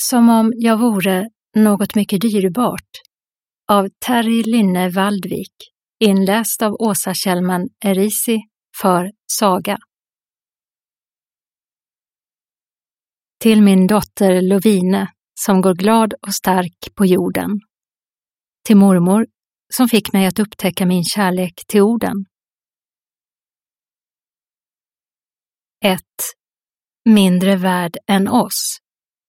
Som om jag vore något mycket dyrbart av Terry Lynne Waldvik, inläst av Åsa Kjellman Erisi för Saga. Till min dotter Lovine som går glad och stark på jorden. Till mormor som fick mig att upptäcka min kärlek till orden. 1. Mindre värd än oss.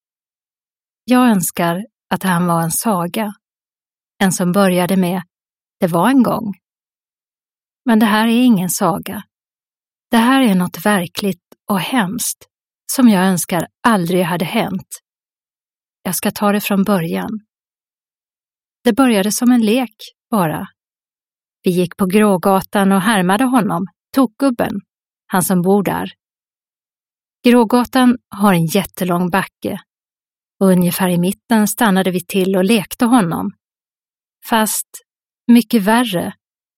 Jag önskar att han var en saga. En som började med "det var en gång". Men det här är ingen saga. Det här är något verkligt och hemskt som jag önskar aldrig hade hänt. Jag ska ta det från början. Det började som en lek bara. Vi gick på Grågatan och härmade honom, Tokgubben, han som bor där. Grågatan har en jättelång backe och ungefär i mitten stannade vi till och lekte honom. Fast mycket värre.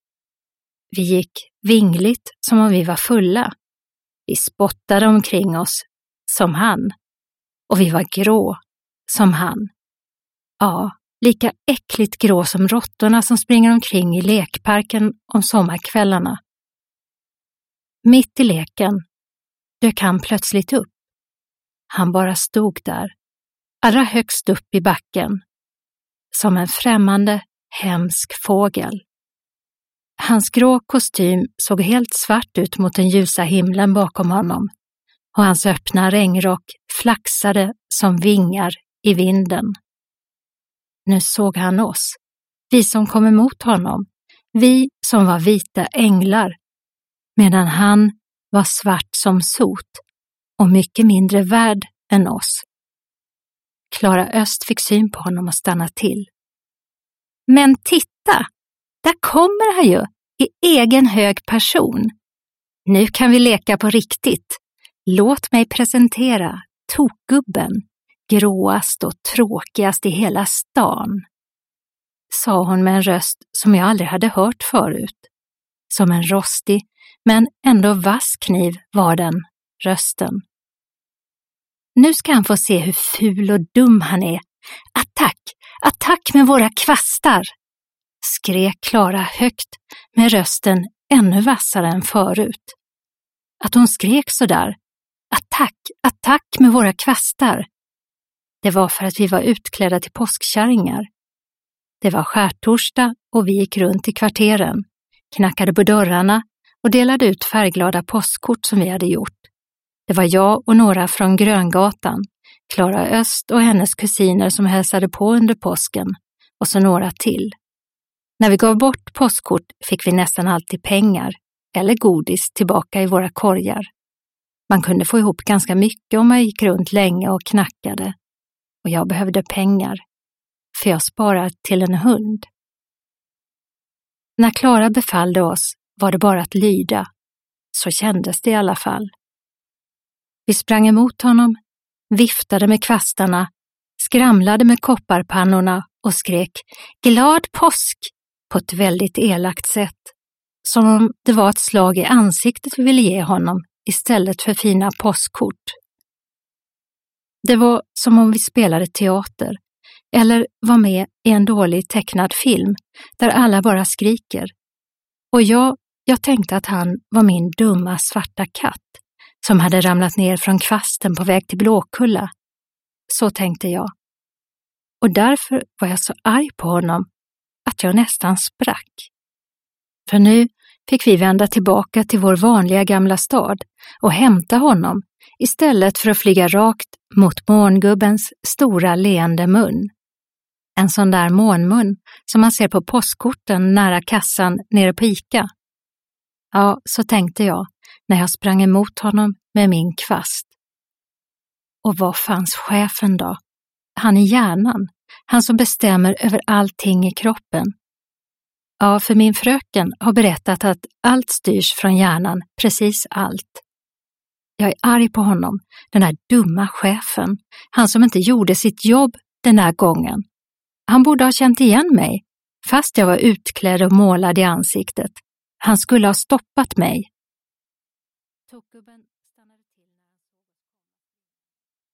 Vi gick vingligt som om vi var fulla. Vi spottade omkring oss som han. Och vi var grå som han. Ja, lika äckligt grå som råttorna som springer omkring i lekparken om sommarkvällarna. Mitt i leken dök han plötsligt upp. Han bara stod där, allra högst upp i backen, som en främmande, hemsk fågel. Hans grå kostym såg helt svart ut mot den ljusa himlen bakom honom och hans öppna regnrock flaxade som vingar i vinden. Nu såg han oss, vi som kom emot honom, vi som var vita änglar, medan han var svart som sot och mycket mindre värd än oss. Klara Öst fick syn på honom och stanna till. Men titta, där kommer han ju i egen hög person. Nu kan vi leka på riktigt. Låt mig presentera Tokgubben, gråast och tråkigast i hela stan, sa hon med en röst som jag aldrig hade hört förut. Som en rostig, men ändå vass kniv var den rösten. Nu ska han få se hur ful och dum han är. Attack, attack med våra kvastar! Skrek Klara högt med rösten ännu vassare än förut. Att hon skrek så där, attack, attack med våra kvastar. Det var för att vi var utklädda till påskkärringar. Det var skärtorsdag och vi gick runt i kvarteren, knackade på dörrarna och delade ut färgglada påskkort som vi hade gjort. Det var jag och några från Gröngatan, Klara Öst och hennes kusiner som hälsade på under påsken och så några till. När vi gav bort påskkort fick vi nästan alltid pengar eller godis tillbaka i våra korgar. Man kunde få ihop ganska mycket om man gick runt länge och knackade. Och jag behövde pengar, för jag sparade till en hund. När Klara befallde oss var det bara att lyda. Så kändes det i alla fall. Vi sprang emot honom, viftade med kvastarna, skramlade med kopparpannorna och skrek "Glad påsk!" på ett väldigt elakt sätt. Som om det var ett slag i ansiktet vi ville ge honom istället för fina påskkort. Det var som om vi spelade teater eller var med i en dålig tecknad film där alla bara skriker. Och jag tänkte att han var min dumma svarta katt som hade ramlat ner från kvasten på väg till Blåkulla. Så tänkte jag. Och därför var jag så arg på honom att jag nästan sprack. För nu fick vi vända tillbaka till vår vanliga gamla stad och hämta honom istället för att flyga rakt mot mångubbens stora leende mun. En sån där månmun som man ser på postkorten nära kassan nere på Ica. Ja, så tänkte jag när jag sprang emot honom med min kvast. Och vad fanns chefen då? Han i hjärnan, han som bestämmer över allting i kroppen. Ja, för min fröken har berättat att allt styrs från hjärnan, precis allt. Jag är arg på honom, den här dumma chefen, han som inte gjorde sitt jobb den här gången. Han borde ha känt igen mig, fast jag var utklädd och målad i ansiktet. Han skulle ha stoppat mig. Tokgubben